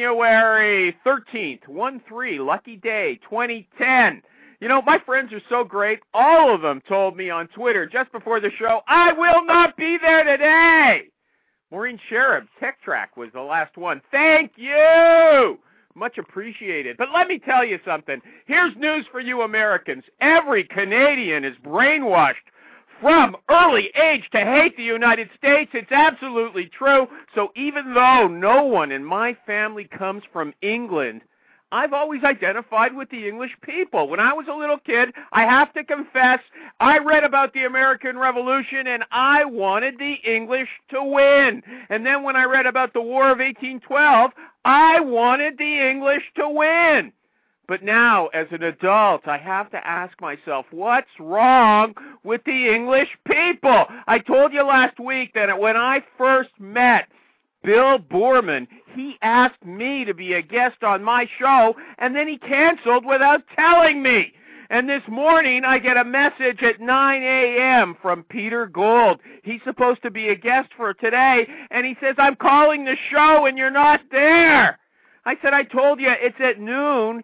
January 13th, 1-3, lucky day, 2010. You know, my friends are so great. All of them told me on Twitter just before the show, I will not be there today. Maureen Sherab, Tech Track was the last one. Thank you. Much appreciated. But let me tell you something. Here's news for you Americans. Every Canadian is brainwashed from early age to hate the United States. It's absolutely true. So even though no one in my family comes from England, I've always identified with the English people. When I was a little kid, I have to confess, I read about the American Revolution and I wanted the English to win. And then when I read about the War of 1812, I wanted the English to win. But now, as an adult, I have to ask myself, what's wrong with the English people? I told you last week that when I first met Bill Boorman, he asked me to be a guest on my show, and then he canceled without telling me. And this morning, I get a message at 9 a.m. from Peter Gold. He's supposed to be a guest for today, and he says, I'm calling the show, and you're not there. I said, I told you, it's at noon,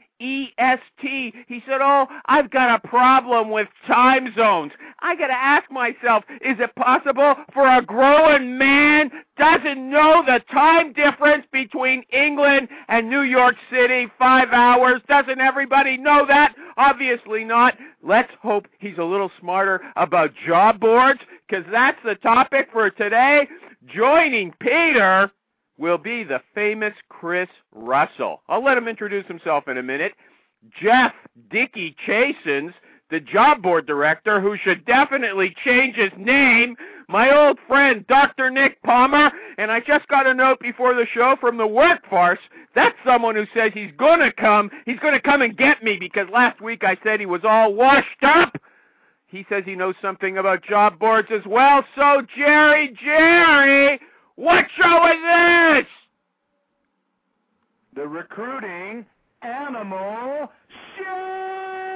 EST. He said, oh, I've got a problem with time zones. I got to ask myself, is it possible for a grown man doesn't know the time difference between England and New York City, 5 hours? Doesn't everybody know that? Obviously not. Let's hope he's a little smarter about job boards, because that's the topic for today. Joining Peter will be the famous Chris Russell. I'll let him introduce himself in a minute. Jeff Dickey Chasins, the job board director, who should definitely change his name. My old friend, Dr. Nick Palmer. And I just got a note before the show from the Workforce. That's someone who says he's going to come. He's going to come and get me, because last week I said he was all washed up. He says he knows something about job boards as well. So, Jerry, what show is this? The Recruiting Animal Show!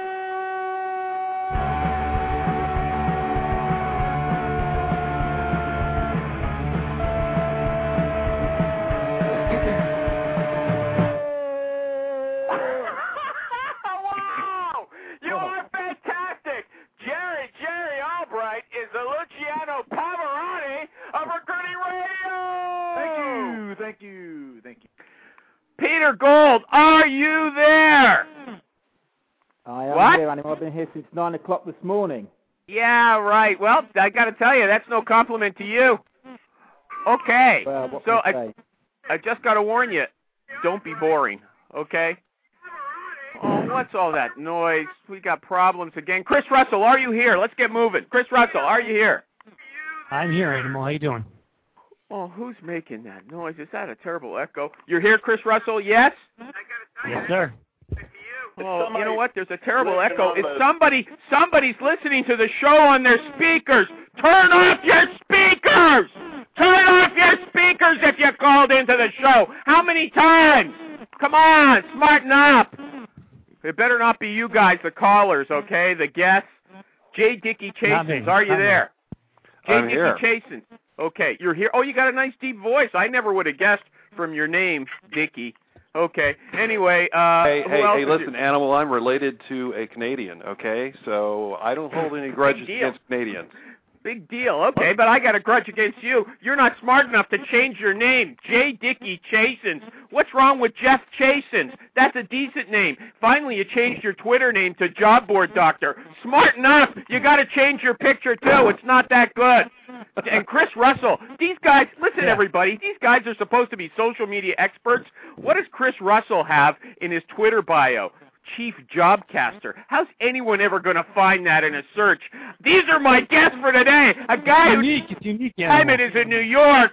Wow! You are fantastic! Jerry Albright is the Luciano Pavarotti of Recruiting Radio! Thank you. Peter Gold, are you there? I am What? here, Animal. I've been here since 9 o'clock this morning. Yeah, right. Well, I got to tell you, that's no compliment to you. Okay. Well, what So can I say? I just got to warn you, don't be boring, okay? Oh, what's all that noise? We got problems again. Chris Russell, are you here? Let's get moving. Chris Russell, are you here? I'm here, Animal. How you doing? Oh, who's making that noise? Is that a terrible echo? You're here, Chris Russell? Yes? Yes, sir. Oh, you know what? There's a terrible echo. It's somebody's listening to the show on their speakers. Turn off your speakers! Turn off your speakers if you called into the show. How many times? Come on, smarten up. It better not be you guys, the callers, okay? The guests. J. Dickey Chasins, are you there? J. Dickey Chasins. Okay, you're here. Oh, you got a nice deep voice. I never would have guessed from your name, Dickey. Okay. Anyway, Hey, listen, Animal, I'm related to a Canadian, okay? So I don't hold any grudges against Canadians. Big deal. Okay, but I got a grudge against you. You're not smart enough to change your name. J. Dickey Chasins. What's wrong with Jeff Chasins? That's a decent name. Finally, you changed your Twitter name to Job Board Doctor. Smart enough. You got to change your picture, too. It's not that good. And Chris Russell, these guys, listen, everybody, these guys are supposed to be social media experts. What does Chris Russell have in his Twitter bio? Chief Jobcaster. How's anyone ever going to find that in a search? These are my guests for today. A guy It's unique. Simon is in New York,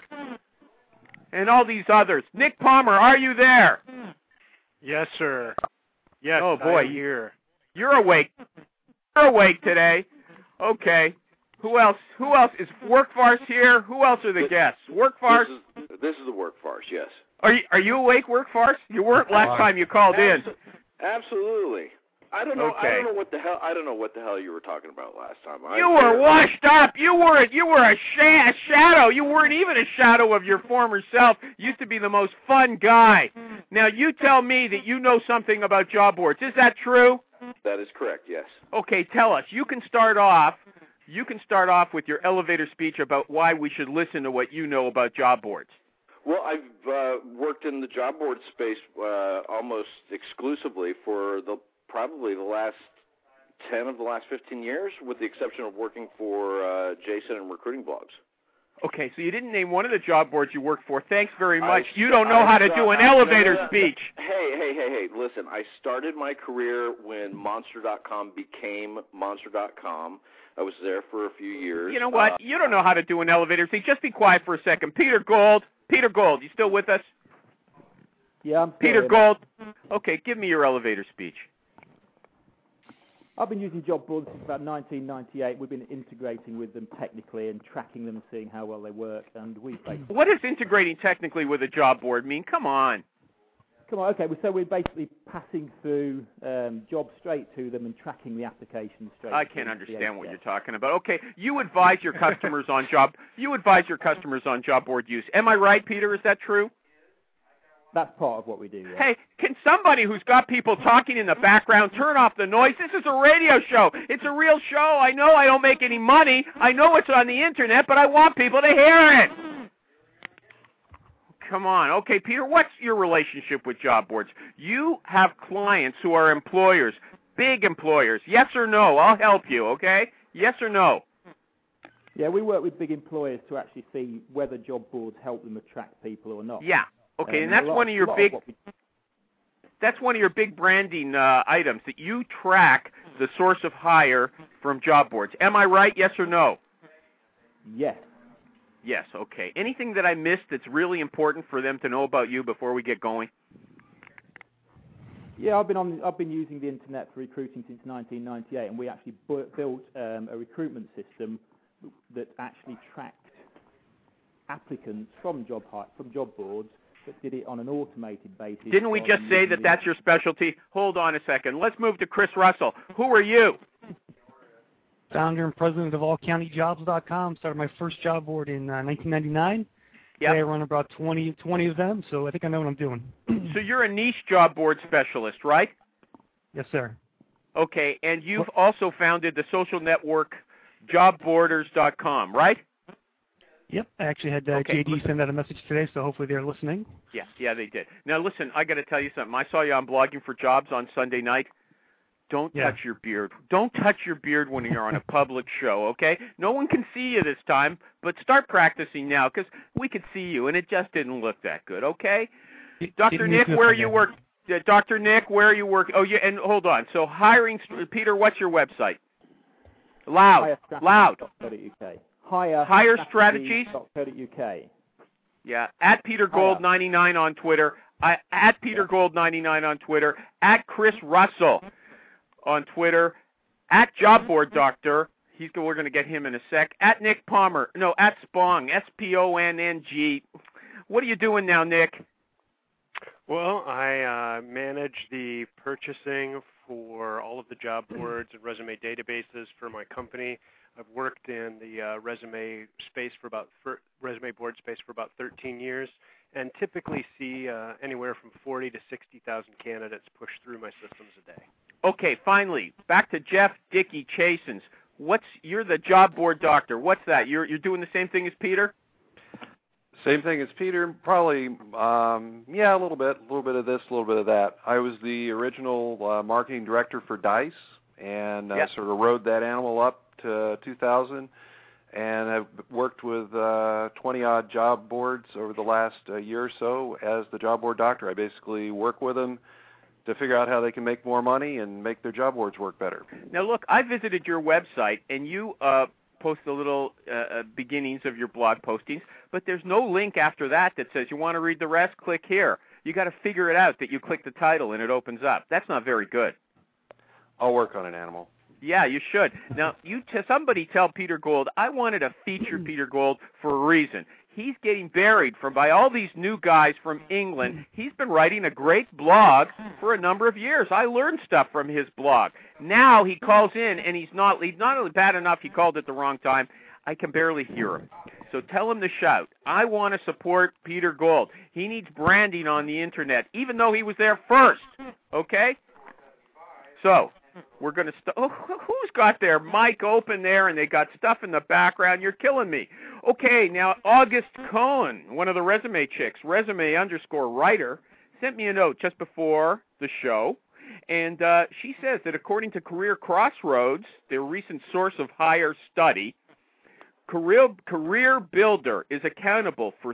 and all these others. Nick Palmer, are you there? Yes, sir. Yes, oh boy, I'm here. You're awake. You're awake today. Okay. Who else? Is Workforce here? Who else are the guests? Workforce? This is the Workforce, yes. Are you awake, Workforce? You weren't last time you called in. Absolutely. I don't know. Okay. I don't know what the hell you were talking about last time. You were washed up. You were a shadow. You weren't even a shadow of your former self. Used to be the most fun guy. Now you tell me that you know something about job boards. Is that true? That is correct. Yes. Okay, tell us. You can start off with your elevator speech about why we should listen to what you know about job boards. Well, I've worked in the job board space almost exclusively for probably the last 10 of the last 15 years, with the exception of working for Jason and recruiting blogs. Okay, so you didn't name one of the job boards you worked for. Thanks very much. You don't know how to do an elevator speech. Hey, listen, I started my career when Monster.com became Monster.com. I was there for a few years. You know what? You don't know how to do an elevator speech. Just be quiet for a second. Peter Gold, you still with us? Yeah, I'm Peter here. Gold. Okay, give me your elevator speech. I've been using job boards since about 1998. We've been integrating with them technically and tracking them and seeing how well they work. And what does integrating technically with a job board mean? Come on. Okay. So we're basically passing through jobs straight to them and tracking the application straight. I can't understand what you're talking about. Okay, you advise your customers on job board use. Am I right, Peter? Is that true? That's part of what we do. Yeah. Hey, can somebody who's got people talking in the background turn off the noise? This is a radio show. It's a real show. I know I don't make any money. I know it's on the internet, but I want people to hear it. Come on. Okay, Peter, what's your relationship with job boards? You have clients who are employers, big employers. Yes or no? I'll help you, okay? Yes or no? Yeah, we work with big employers to actually see whether job boards help them attract people or not. Yeah. Okay, and that's one of your big branding items, that you track the source of hire from job boards. Am I right, yes or no? Yes. Yes, okay. Anything that I missed that's really important for them to know about you before we get going? Yeah, I've been using the internet for recruiting since 1998, and we actually built a recruitment system that actually tracked applicants from job boards, but did it on an automated basis. Didn't we just say that that's your specialty? Hold on a second. Let's move to Chris Russell. Who are you? Founder and president of AllCountyJobs.com. Started my first job board in 1999. Yep. Today I run about 20 of them, so I think I know what I'm doing. So you're a niche job board specialist, right? Yes, sir. Okay, and you've also founded the social network JobBoarders.com, right? Yep, I actually had JD send out a message today, so hopefully they're listening. Yeah, they did. Now, listen, I got to tell you something. I saw you on Blogging for Jobs on Sunday night. Don't touch your beard. Don't touch your beard when you're on a public show, okay? No one can see you this time, but start practicing now, because we could see you, and it just didn't look that good, okay? Dr. Nick, where you work? Dr. Nick, where you work? Oh, yeah, and hold on. So hiring, Peter, what's your website? Loud. Hire Strategies. Yeah, at Peter Gold 99 on Twitter. At Peter Gold 99 on Twitter. At Chris Russell on Twitter. At Job Board Doctor. We're going to get him in a sec. At Nick Palmer. No, at Spong. SPONNG. What are you doing now, Nick? Well, I manage the purchasing for all of the job boards and resume databases for my company. I've worked in the resume board space for about 13 years, and typically see anywhere from 40 to 60,000 candidates push through my systems a day. Okay, finally, back to Jeff Dickey Chasins. You're the job board doctor. What's that? You're doing the same thing as Peter? Same thing as Peter, probably. A little bit of this, a little bit of that. I was the original marketing director for Dice, and sort of rode that animal up to 2000, and I've worked with 20-odd job boards over the last year or so as the job board doctor. I basically work with them to figure out how they can make more money and make their job boards work better. Now, look, I visited your website, and you post the little beginnings of your blog postings, but there's no link after that says you want to read the rest, click here. You got to figure it out that you click the title and it opens up. That's not very good. I'll work on an animal. Yeah, you should. Now, somebody tell Peter Gold, I wanted to feature Peter Gold for a reason. he's getting buried by all these new guys from England. He's been writing a great blog for a number of years. I learned stuff from his blog. Now he calls in, and he's not only bad enough he called at the wrong time, I can barely hear him. So tell him to shout. I want to support Peter Gold. He needs branding on the Internet, even though he was there first. Okay? So we're going to who's got their mic open there and they got stuff in the background? You're killing me. Okay, now August Cohen, one of the resume chicks, resume_writer, sent me a note just before the show, and she says that according to Career Crossroads, their recent source of hire study, Career Builder is accountable for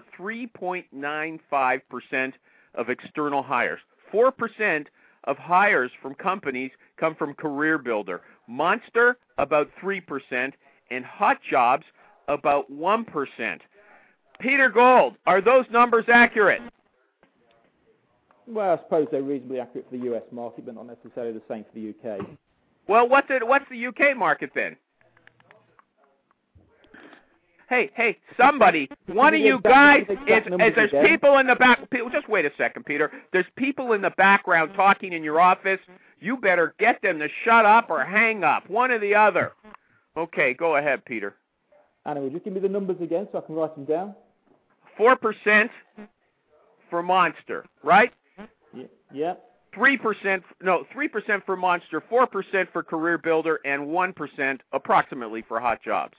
3.95% of external hires. 4% of hires from companies come from Career Builder. Monster, about 3%, and Hot Jobs, about 1%. Peter Gold, are those numbers accurate? Well, I suppose they're reasonably accurate for the US market, but not necessarily the same for the UK. Well, what's the UK market then? Hey, somebody, one of you guys, there's people in the back, just wait a second, Peter. There's people in the background talking in your office. You better get them to shut up or hang up, one or the other. Okay, go ahead, Peter. Anna, will you just give me the numbers again so I can write them down? 4% for Monster, right? Yeah. 3% for Monster, 4% for Career Builder, and 1% approximately for Hot Jobs.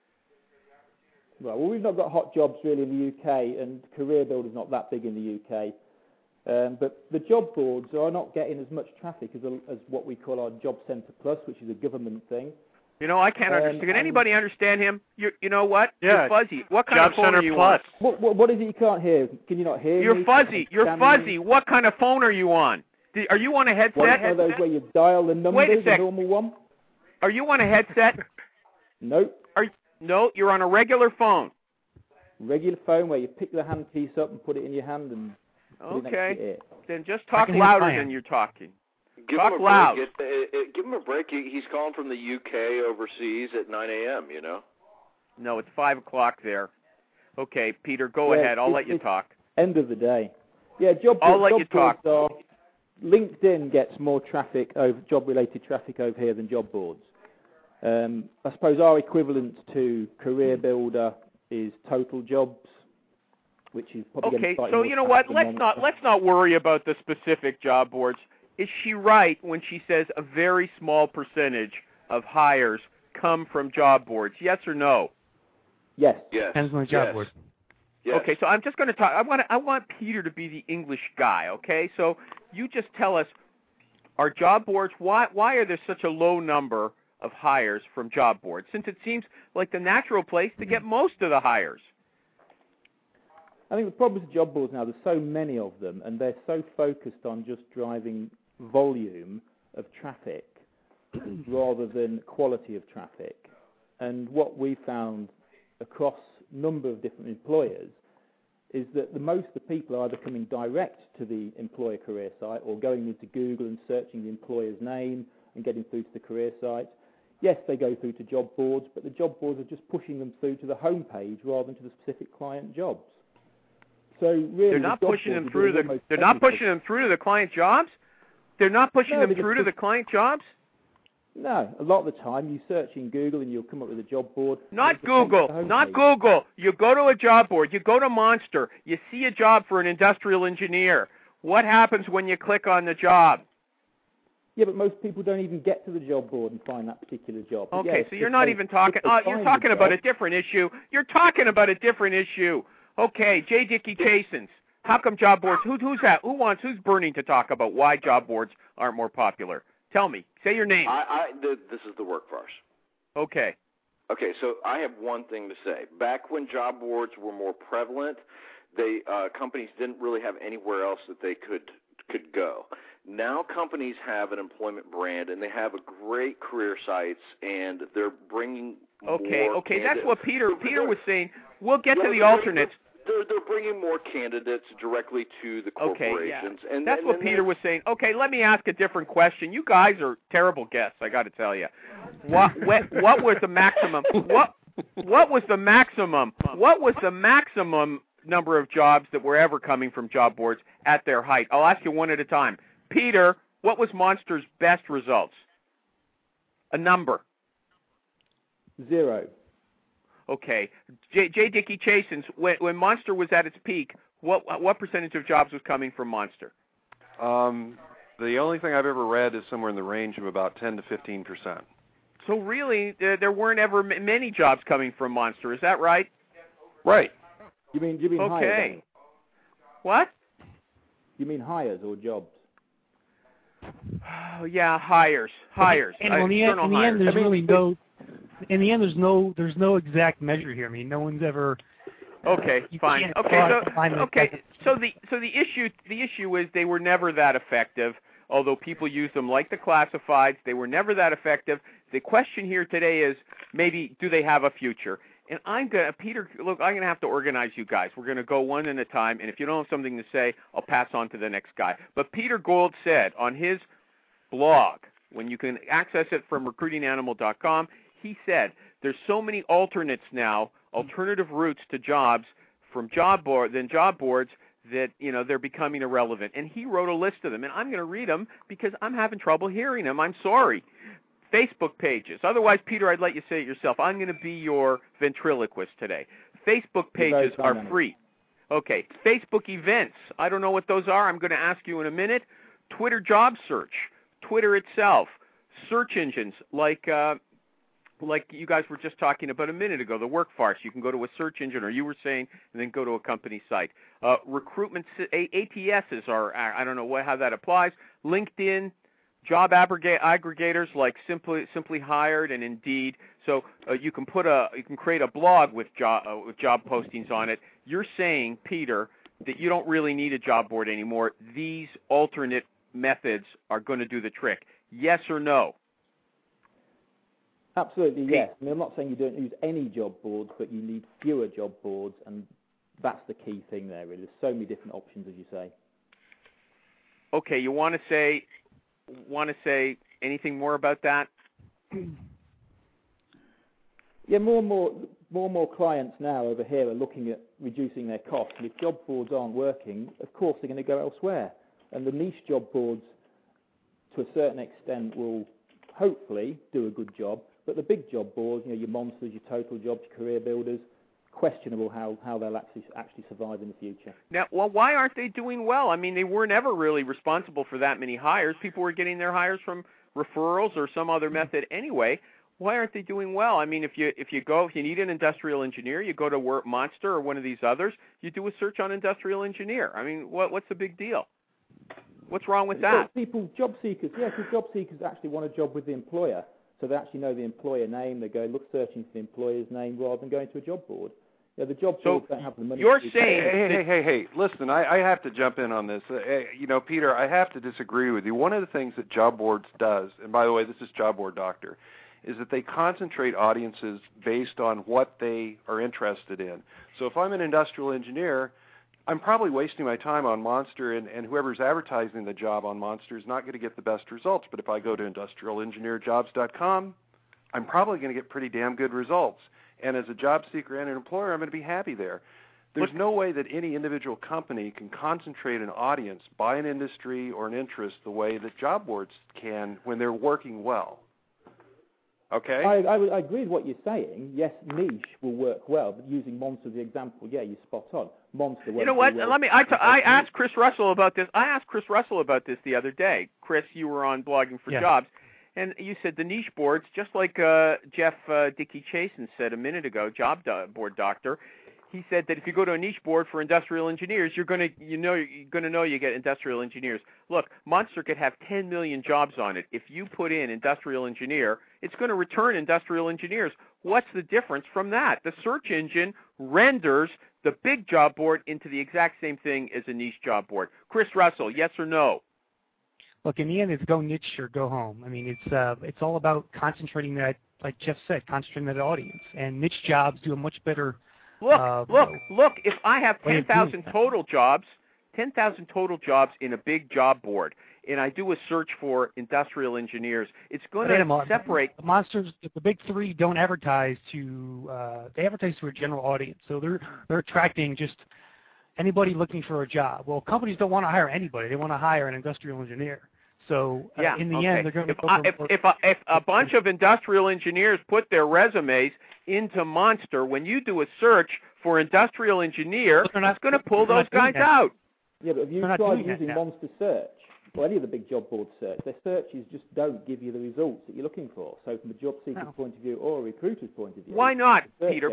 Right, well, we've not got Hot Jobs really in the UK, and Career Builder's not that big in the UK. But the job boards are not getting as much traffic as what we call our Job Centre Plus, which is a government thing. You know, I can't understand. Can anybody understand him? You know what? Yeah. You're fuzzy. What kind of phone are you Plus. on? What is it you can't hear? Can you not hear You're me? fuzzy. You're fuzzy. What kind of phone are you on? Are you on a headset? One of those where you dial the numbers, Wait a sec. the normal one? Are you on a headset? Nope. No, you're on a regular phone. Regular phone where you pick the handpiece up and put it in your hand and put it next to your ear. Then just talk louder than you're talking. Talk loud. Give him a break. He's calling from the UK overseas at 9 a.m., you know? No, it's 5 o'clock there. Okay, Peter, go ahead. I'll let you talk. End of the day. Yeah, I'll let you talk. LinkedIn gets more traffic, job-related traffic over here than job boards. I suppose our equivalent to Career Builder is Total Jobs, which is probably okay. So you know what? Let's not worry about the specific job boards. Is she right when she says a very small percentage of hires come from job boards? Yes or no? Yes. Depends on the job board. Yes. Okay, so I'm just going to talk. I want Peter to be the English guy. Okay, so you just tell us, are job boards? Why are there such a low number of hires from job boards? Since it seems like the natural place to get most of the hires. I think the problem with job boards now, there's so many of them, and they're so focused on just driving volume of traffic rather than quality of traffic. And what we found across a number of different employers is that most of the people are either coming direct to the employer career site or going into Google and searching the employer's name and getting through to the career site. Yes, they go through to job boards, but the job boards are just pushing them through to the home page rather than to the specific client jobs. So really, they're not pushing them through to the client jobs. They're not pushing them through to the client jobs. No, a lot of the time you search in Google and you'll come up with a job board. Not Google. You go to a job board. You go to Monster. You see a job for an industrial engineer. What happens when you click on the job? Yeah, but most people don't even get to the job board and find that particular job. Okay, so you're not even talking. You're talking about a different issue. You're talking about a different issue. Okay, J. Dickey Jasons. How come job boards? Who's that? Who's burning to talk about why job boards aren't more popular? Tell me. Say your name. This is the work farce. Okay. Okay, so I have one thing to say. Back when job boards were more prevalent, companies didn't really have anywhere else that they could go. Now companies have an employment brand, and they have a great career sites, and they're bringing more Okay, that's what Peter was saying. We'll get to the alternates. They're bringing more candidates directly to the corporations. Okay, yeah. That's what Peter was saying. Okay, let me ask a different question. You guys are terrible guests, I got to tell you. What was the maximum? What was the maximum? What was the maximum number of jobs that were ever coming from job boards at their height? I'll ask you one at a time. Peter, what was Monster's best results? A number. 0. Okay. J. Dickey Chasins, when Monster was at its peak, what percentage of jobs was coming from Monster? The only thing I've ever read is somewhere in the range of about 10 to 15%. So really, there weren't ever many jobs coming from Monster. Is that right? Right. You mean okay. hires? What? You mean hires or jobs? Oh, yeah, hires. And in the end, there's really no. In the end, there's no exact measure here. I mean, no one's ever. Okay, fine. So the issue is they were never that effective. Although people use them like the classifieds, they were never that effective. The question here today is maybe do they have a future? And Peter, look, I'm gonna have to organize you guys. We're gonna go one at a time, and if you don't have something to say, I'll pass on to the next guy. But Peter Gould said on his blog, when you can access it from recruitinganimal.com, he said there's so many alternates now, alternative routes to jobs from job boards that, they're becoming irrelevant. And he wrote a list of them, and I'm going to read them because I'm having trouble hearing them. I'm sorry. Facebook pages. Otherwise, Peter, I'd let you say it yourself. I'm going to be your ventriloquist today. Facebook pages are free. Okay. Facebook events. I don't know what those are. I'm going to ask you in a minute. Twitter job search. Twitter itself. Search engines like you guys were just talking about a minute ago, the Workforce. You can go to a search engine, or you were saying, and then go to a company site. Recruitment ATSs are, I don't know how that applies. LinkedIn, job aggregators like Simply Hired and Indeed. So you can create a blog with job postings on it. You're saying, Peter, that you don't really need a job board anymore. These alternate methods are going to do the trick. Yes or no? Absolutely, yes. I mean, I'm not saying you don't use any job boards, but you need fewer job boards, and that's the key thing there, really. There's so many different options, as you say. Okay, you want to say anything more about that? Yeah, more and more clients now over here are looking at reducing their costs, and if job boards aren't working, of course they're going to go elsewhere. And the niche job boards, to a certain extent, will hopefully do a good job. But the big job boards, your Monsters, your Total Jobs, your Career Builders, questionable how they'll actually survive in the future. Now, why aren't they doing well? I mean, they weren't ever really responsible for that many hires. People were getting their hires from referrals or some other method anyway. Why aren't they doing well? I mean, if you need an industrial engineer, you go to Monster or one of these others, you do a search on industrial engineer. I mean, what's the big deal? What's wrong with that? Job seekers actually want a job with the employer. So they actually know the employer name. They go searching for the employer's name rather than going to a job board. The job boards don't have the money. You're saying, hey, listen, I have to jump in on this. Peter, I have to disagree with you. One of the things that job boards does, and by the way, this is Job Board Doctor, is that they concentrate audiences based on what they are interested in. So if I'm an industrial engineer, I'm probably wasting my time on Monster, and whoever's advertising the job on Monster is not going to get the best results. But if I go to industrialengineerjobs.com, I'm probably going to get pretty damn good results. And as a job seeker and an employer, I'm going to be happy there. There's no way that any individual company can concentrate an audience by an industry or an interest the way that job boards can when they're working well. Okay? I agree with what you're saying. Yes, niche will work well, but using Monster as the example, yeah, you're spot on. Monster. You know what? I asked Chris Russell about this. I asked Chris Russell about this the other day. Chris, you were on Blogging for Jobs, and you said the niche boards, just like Jeff Dickey Chasen said a minute ago, Job Board Doctor. He said that if you go to a niche board for industrial engineers, you're going to know you get industrial engineers. Look, Monster could have 10 million jobs on it. If you put in industrial engineer, it's going to return industrial engineers. What's the difference from that? The search engine renders the big job board into the exact same thing as a niche job board. Chris Russell, yes or no? Look, in the end, it's go niche or go home. I mean, it's all about concentrating that, like Jeff said, concentrating that audience. And niche jobs do a much better. Look, if I have 10,000 total jobs, 10,000 total jobs in a big job board, and I do a search for industrial engineers, it's going to separate. The monsters, the big three, don't advertise to. They advertise to a general audience, so they're attracting just anybody looking for a job. Well, companies don't want to hire anybody; they want to hire an industrial engineer. So in the end, they're going to go if a bunch of industrial engineers put their resumes into Monster, when you do a search for industrial engineer, it's going to pull those guys out. Yeah, but if you tried using Monster Search, or any of the big job board search, their searches just don't give you the results that you're looking for. So from a job seeker's point of view or a recruiter's point of view, why not, Peter?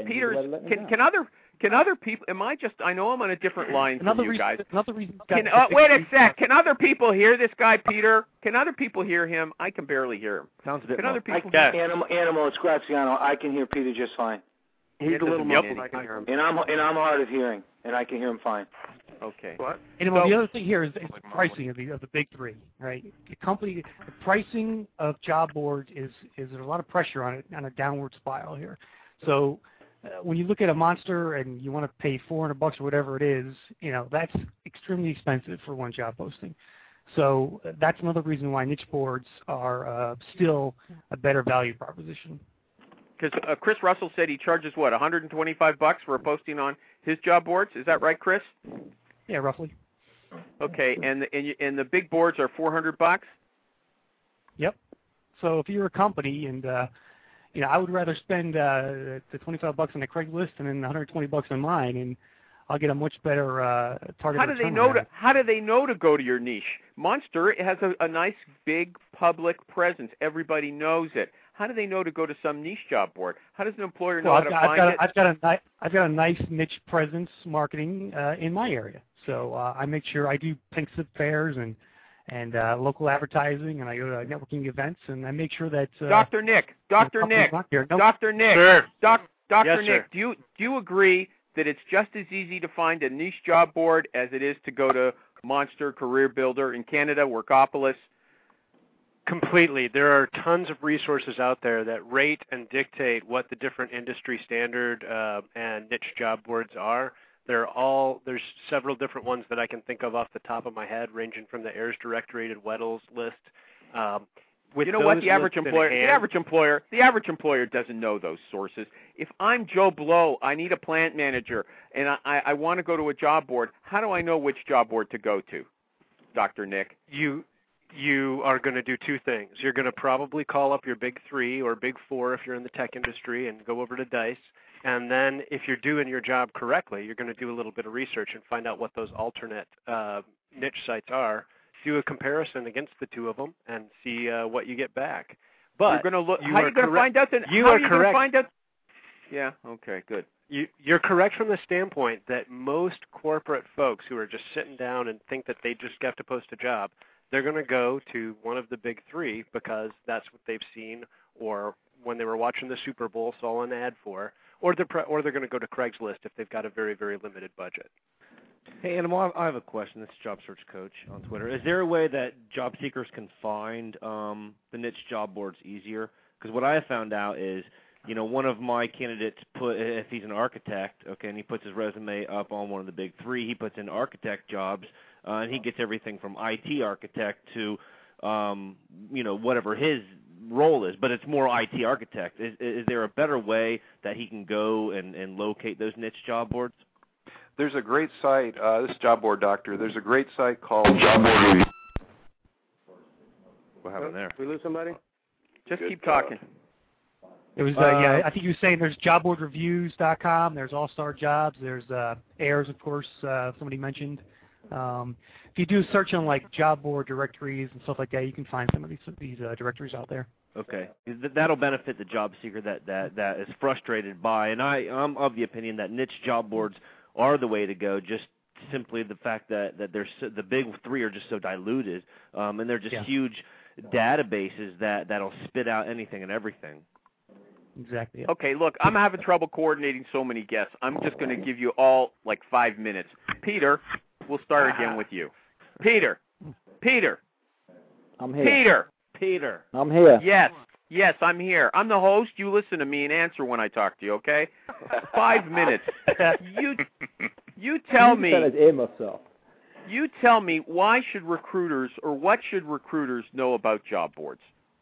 Can other people? I know I'm on a different line from you guys. Another reason. Wait a sec. Can other people hear this guy, Peter? Can other people hear him? I can barely hear him. Sounds a bit. Can other people? Animal, it's Graziano. I can hear Peter just fine. He's a little muffled. I can hear him. And I'm hard of hearing, and I can hear him fine. Okay. What? And the other thing here is the pricing of the big three, right? The pricing of job boards is there's a lot of pressure on it, on a downward spiral here. So when you look at a Monster and you want to pay $400 or whatever it is, that's extremely expensive for one job posting. So that's another reason why niche boards are still a better value proposition. Because Chris Russell said he charges what, $125 for a posting on his job boards? Is that right, Chris? Yeah, roughly. Okay, and the big boards are $400. Yep. So if you're a company, and I would rather spend the $25 on a Craigslist and then $120 on mine, and I'll get a much better target. How do they know to go to your niche? Monster has a nice big public presence. Everybody knows it. How do they know to go to some niche job board? How does an employer know how to find it? I've got a nice niche presence marketing in my area. So I make sure I do Pinksip fairs and local advertising, and I go to networking events, and I make sure that Dr. Nick, do you agree that it's just as easy to find a niche job board as it is to go to Monster, Career Builder in Canada, Workopolis? Completely. There are tons of resources out there that rate and dictate what the different industry standard and niche job boards are. There's several different ones that I can think of off the top of my head, ranging from the Ayers Directorated Weddell's list. You know what? The average employer doesn't know those sources. If I'm Joe Blow, I need a plant manager, and I want to go to a job board. How do I know which job board to go to, Dr. Nick? You are going to do two things. You're going to probably call up your big three or big four if you're in the tech industry and go over to Dice. And then if you're doing your job correctly, you're going to do a little bit of research and find out what those alternate niche sites are, do a comparison against the two of them, and see what you get back. But you're going to look. How are you going to find out that? You are correct. Yeah. Okay. Good. You're correct from the standpoint that most corporate folks who are just sitting down and think that they just have to post a job, they're going to go to one of the big three because that's what they've seen, or when they were watching the Super Bowl, saw an ad for, or they're going to go to Craigslist if they've got a very, very limited budget. Hey, Animal, I have a question. This is Job Search Coach on Twitter. Is there a way that job seekers can find the niche job boards easier? Because what I have found out is, one of my candidates if he's an architect, okay, and he puts his resume up on one of the big three, he puts in architect jobs, and he gets everything from IT architect to, whatever his role is, but it's more IT architect. Is there a better way that he can go and locate those niche job boards? There's a great site, this is Job Board Doctor, there's a great site called Job Board Review. What happened there? Did we lose somebody? Just keep talking. It was, I think you were saying there's jobboardreviews.com, there's All-Star Jobs, there's Ayers, of course, somebody mentioned. If you do a search on like job board directories and stuff like that, you can find some of these directories out there. Okay, that'll benefit the job seeker that is frustrated by, and I'm of the opinion that niche job boards are the way to go. Just simply the fact that the big three are just so diluted, and they're just huge databases that'll spit out anything and everything. Exactly. Yeah. Okay, look, I'm having trouble coordinating so many guests. I'm just going to give you all like 5 minutes. Peter, we'll start again with you. Peter. I'm here. Peter. I'm here. Yes, I'm here. I'm the host. You listen to me and answer when I talk to you, okay? 5 minutes. You tell me. Ear muffs off. You tell me, why should recruiters, or what should recruiters know about job boards?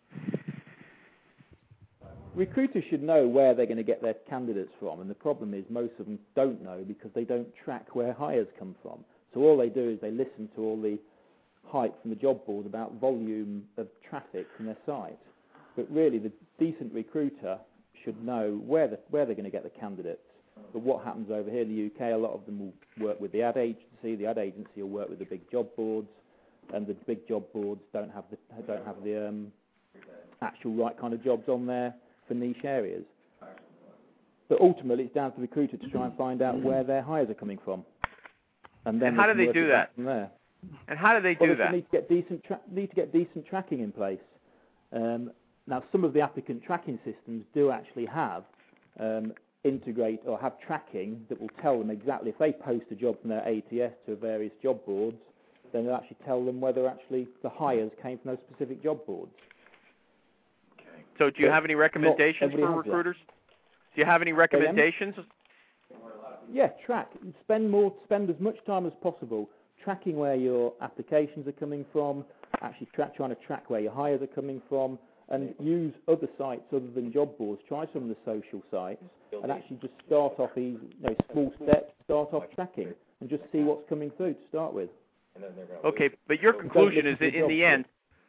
Recruiters should know where they're going to get their candidates from, and the problem is most of them don't know because they don't track where hires come from. So all they do is they listen to all the hype from the job board about volume of traffic from their site. But really, the decent recruiter should know where they're going to get the candidates. But what happens over here in the UK, a lot of them will work with the ad agency. The ad agency will work with the big job boards, and the big job boards don't have the actual right kind of jobs on there for niche areas. But ultimately, it's down to the recruiter to try and find out where their hires are coming from. And then how do they do that? From there. And how do they do that? They need to get decent tracking in place. Now, some of the applicant tracking systems do actually have integrate or have tracking that will tell them exactly if they post a job from their ATS to various job boards, then they'll actually tell them whether actually the hires came from those specific job boards. Okay. So do you have any recommendations for recruiters? Do you have any recommendations? Yeah, track. Spend as much time as possible tracking where your applications are coming from, actually trying to track where your hires are coming from, and use other sites other than job boards. Try some of the social sites and actually just start off small steps, start off tracking and just see what's coming through to start with. Okay, but your conclusion is that in the end,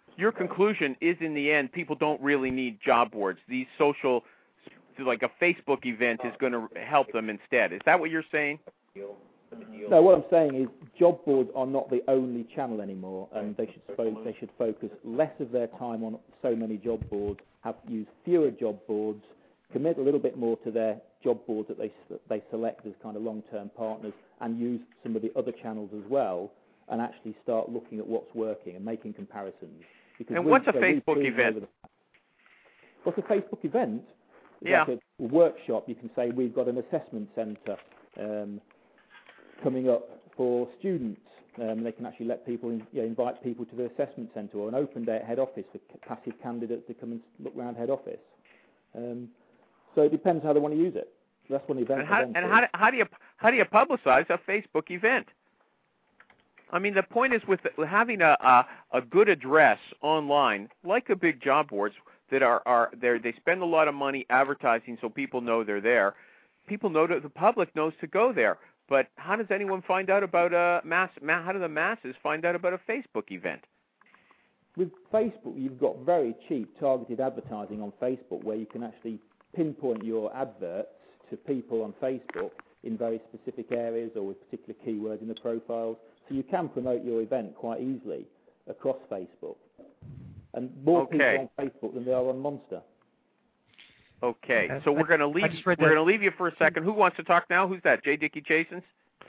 people don't really need job boards. These social, like a Facebook event is going to help them instead. Is that what you're saying? No, what I'm saying is job boards are not the only channel anymore, and they should focus less of their time on so many job boards, use fewer job boards, commit a little bit more to their job boards that they select as kind of long-term partners, and use some of the other channels as well, and actually start looking at what's working and making comparisons. And what's a Facebook event? What's a Facebook event? Yeah. Like a workshop. You can say we've got an assessment centre coming up for students. They can actually let people, invite people to the assessment centre, or an open day at head office for passive candidates to come and look around head office. So it depends how they want to use it. So that's one event. And how do you publicize a Facebook event? I mean, the point is with having a good address online, like a big job boards that are there. They spend a lot of money advertising so people know they're there. People know that the public knows to go there. But how does anyone find out about how do the masses find out about a Facebook event? With Facebook, you've got very cheap targeted advertising on Facebook where you can actually pinpoint your adverts to people on Facebook in very specific areas or with particular keywords in the profiles. So you can promote your event quite easily across Facebook. And more people on Facebook than there are on Monster. Okay, so we're going to leave. We're going to leave you for a second. Who wants to talk now? Who's that? J. Dickey Chasins?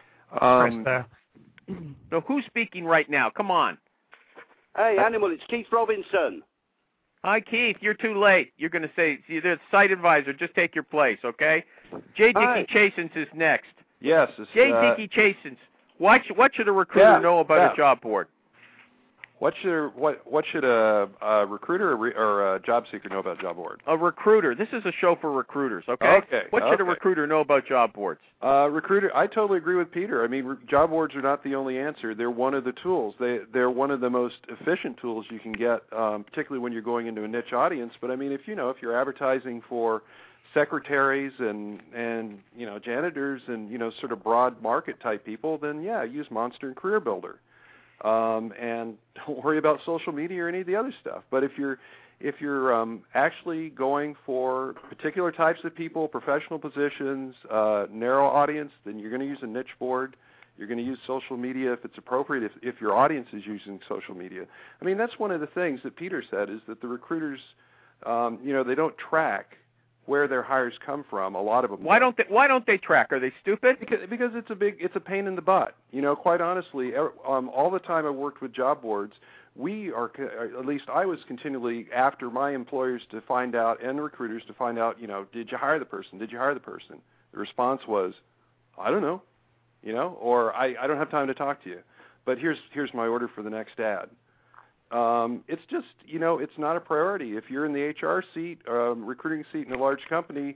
No, who's speaking right now? Come on. Hey, Animal, it's Keith Robinson. Hi, Keith. You're too late. You're going to say, the site advisor, just take your place, okay? J. Dickey Chasins is next. Yes. J. Dickey Chasins. What should a recruiter know about a job board? What should a recruiter or a job seeker know about job boards? A recruiter. This is a show for recruiters, okay? What should a recruiter know about job boards? Recruiter, I totally agree with Peter. I mean, job boards are not the only answer. They're one of the tools. They're one of the most efficient tools you can get, particularly when you're going into a niche audience. But I mean, if you're advertising for secretaries and janitors and sort of broad market type people, then use Monster and Career Builder. And don't worry about social media or any of the other stuff. But if you're actually going for particular types of people, professional positions, narrow audience, then you're going to use a niche board. You're going to use social media if it's appropriate, if your audience is using social media. I mean, that's one of the things that Peter said is that the recruiters, they don't track where their hires come from. A lot of them. Why don't they track? Are they stupid? Because it's a pain in the butt. Quite honestly, all the time I worked with job boards, at least I was continually after my employers to find out and recruiters to find out, did you hire the person? Did you hire the person? The response was, I don't know, or I don't have time to talk to you. But here's my order for the next ad. It's just, it's not a priority. If you're in the HR seat, recruiting seat in a large company,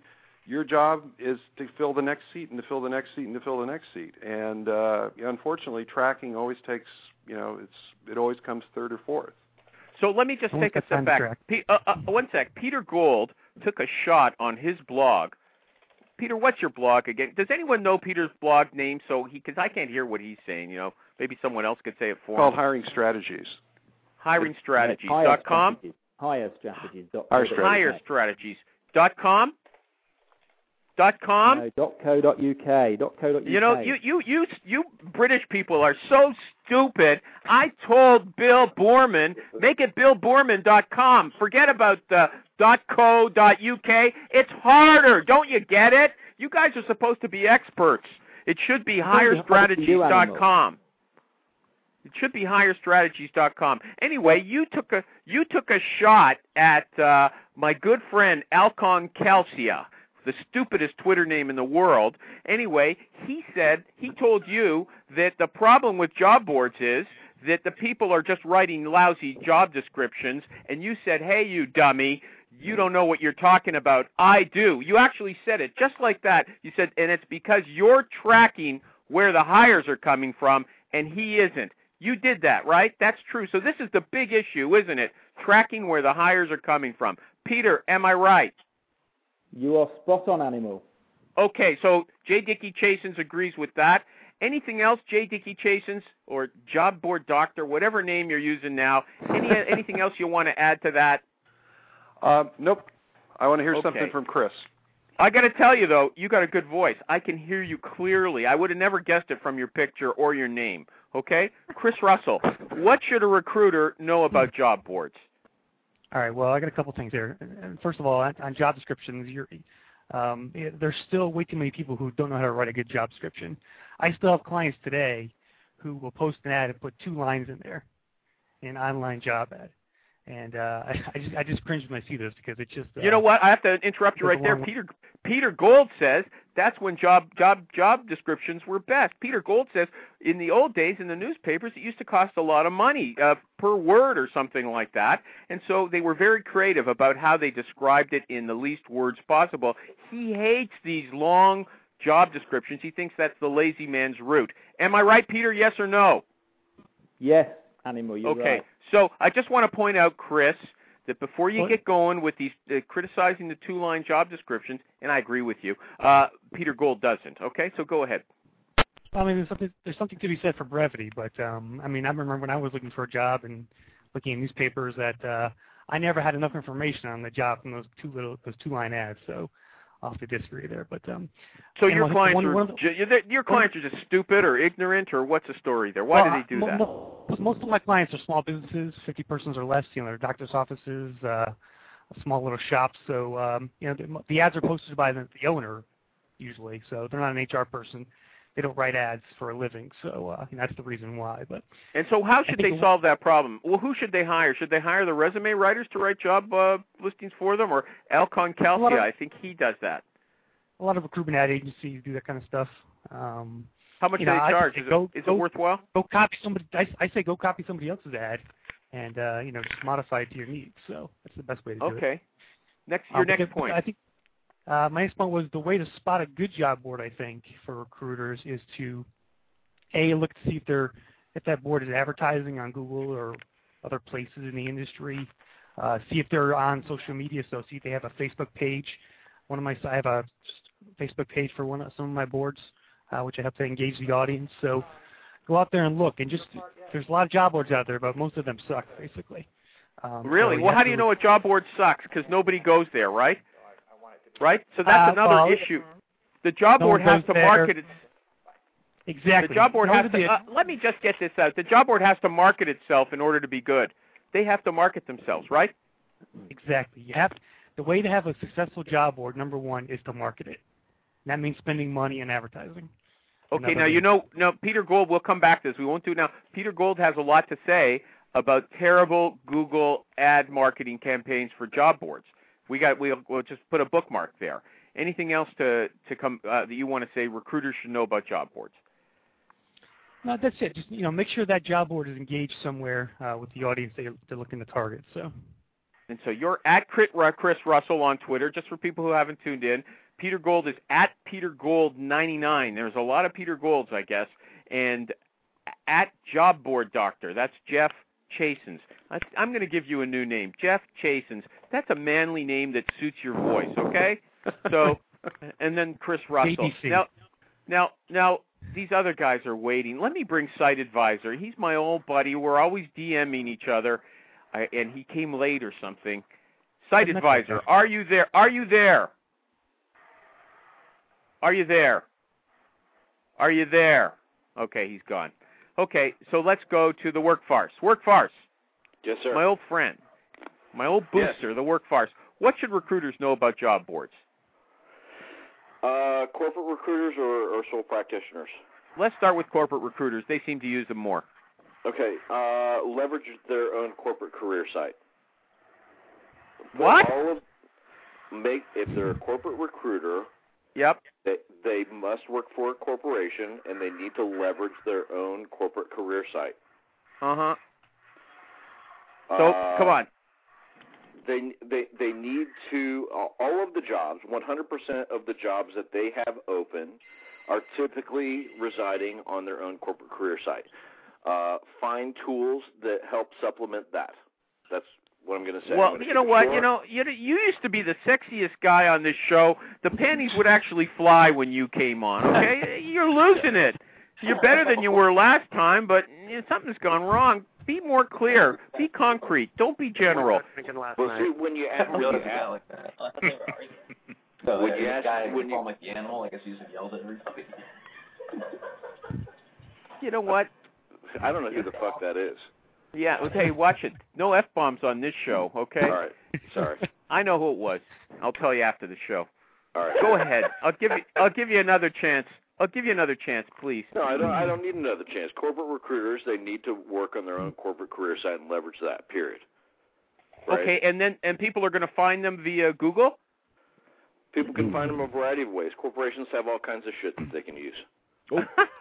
your job is to fill the next seat and to fill the next seat and to fill the next seat. And unfortunately, tracking always takes, it always comes third or fourth. So let me just take a step back. One sec. Peter Gould took a shot on his blog. Peter, what's your blog again? Does anyone know Peter's blog name? Because I can't hear what he's saying. Maybe someone else could say it for him. Called Hiring Strategies. HiringStrategies.com. HireStrategies.com. HireStrategies.com. .com? No, .co.uk. You British people are so stupid. I told Bill Boorman, make it BillBoorman.com. Forget about the .co.uk. It's harder. Don't you get it? You guys are supposed to be experts. It should be HireStrategies.com. It should be HireStrategies.com. Anyway, you took a shot at my good friend Alcon Calcia, the stupidest Twitter name in the world. Anyway, he told you that the problem with job boards is that the people are just writing lousy job descriptions, and you said, hey, you dummy, you don't know what you're talking about. I do. You actually said it just like that. You said, and it's because you're tracking where the hires are coming from, and he isn't. You did that, right? That's true. So this is the big issue, isn't it? Tracking where the hires are coming from. Peter, am I right? You are spot on, Animal. Okay, so J. Dickey Chasins agrees with that. Anything else, J. Dickey Chasins, or Job Board Doctor, whatever name you're using now, anything else you want to add to that? Nope. I want to hear something from Chris. I got to tell you, though, you got a good voice. I can hear you clearly. I would have never guessed it from your picture or your name. Okay? Chris Russell, what should a recruiter know about job boards? All right. Well, I got a couple things there. First of all, on job descriptions, there's still way too many people who don't know how to write a good job description. I still have clients today who will post an ad and put 2 lines in there, an online job ad. And I just cringe when I see this because it's just. You know what? I have to interrupt you right there. Peter Gould says that's when job descriptions were best. Peter Gould says in the old days in the newspapers it used to cost a lot of money per word or something like that, and so they were very creative about how they described it in the least words possible. He hates these long job descriptions. He thinks that's the lazy man's route. Am I right, Peter? Yes or no? Yes, Animal. You're right. Okay. So I just want to point out, Chris, that before you get going with these criticizing the 2-line job descriptions, and I agree with you, Peter Gould doesn't. Okay, so go ahead. I mean, there's something to be said for brevity, but I remember when I was looking for a job and looking at newspapers that I never had enough information on the job from those 2-line ads. So I'll have to disagree there. But so your clients are just stupid or ignorant, or what's the story there? Why do they do that? Most of my clients are small businesses, 50 persons or less. They're doctor's offices, small little shops. So the ads are posted by the owner usually. So they're not an HR person. They don't write ads for a living. So that's the reason why. And so how should they solve that problem? Well, who should they hire? Should they hire the resume writers to write job listings for them, or Alcon Calcia? I think he does that. A lot of recruitment ad agencies do that kind of stuff. How much do they charge? Is it worthwhile? Go copy somebody. I say go copy somebody else's ad, and just modify it to your needs. So that's the best way to do it. Okay. Your next point. I think my next point was the way to spot a good job board. I think for recruiters is to look to see if that board is advertising on Google or other places in the industry. See if they're on social media. So see if they have a Facebook page. I have a Facebook page for some of my boards, which I have to engage the audience. So go out there and look, and there's a lot of job boards out there, but most of them suck, basically. Really? Well, how do you know a job board sucks? Because nobody goes there, right? Right? So that's another issue. The job board has to market its. Exactly. The job board has to. Let me just get this out. The job board has to market itself in order to be good. They have to market themselves, right? Exactly. The way to have a successful job board, number one, is to market it. And that means spending money in advertising. Okay, now Peter Gould, we'll come back to this. We won't do it now. Peter Gould has a lot to say about terrible Google ad marketing campaigns for job boards. We'll just put a bookmark there. Anything else to come that you want to say recruiters should know about job boards? No, that's it. Just make sure that job board is engaged somewhere with the audience they're looking to target. So. And so you're at Chris Russell on Twitter, just for people who haven't tuned in. Peter Gold is at Peter Gold 99. There's a lot of Peter Golds, I guess. And at Job Board Doctor, that's Jeff Chasins. I'm going to give you a new name, Jeff Chasins. That's a manly name that suits your voice, okay? So, and then Chris Russell. BBC. Now, these other guys are waiting. Let me bring Site Advisor. He's my old buddy. We're always DMing each other, and he came late or something. Site Advisor, are you there? Are you there? Are you there? Are you there? Okay, he's gone. Okay, so let's go to the Work Farce. Work Farce. Yes, sir. My old friend, my old booster, the Work Farce. What should recruiters know about job boards? Corporate recruiters or sole practitioners? Let's start with corporate recruiters. They seem to use them more. Okay, leverage their own corporate career site. What? If they're a corporate recruiter, yep, they must work for a corporation, and they need to leverage their own corporate career site. Uh-huh. So, come on. They need to, all of the jobs, 100% of the jobs that they have open are typically residing on their own corporate career site. Find tools that help supplement that. That's what I'm going to say. Well, you know what? You know, you used to be the sexiest guy on this show. The panties would actually fly when you came on, okay? You're losing it. You're better than you were last time, but something's gone wrong. Be more clear. Be concrete. Don't be general. Well, see, when you ask, when you call him like the animal, I guess he just yelled at everybody. You know what? I don't know who the fuck that is. Yeah, okay, watch it. No F-bombs on this show, okay? All right. Sorry. I know who it was. I'll tell you after the show. All right. Go ahead. I'll give you another chance. I'll give you another chance, please. No, I don't need another chance. Corporate recruiters, they need to work on their own corporate career site and leverage that, period. Right? Okay, and people are going to find them via Google? People can find them a variety of ways. Corporations have all kinds of shit that they can use. Well,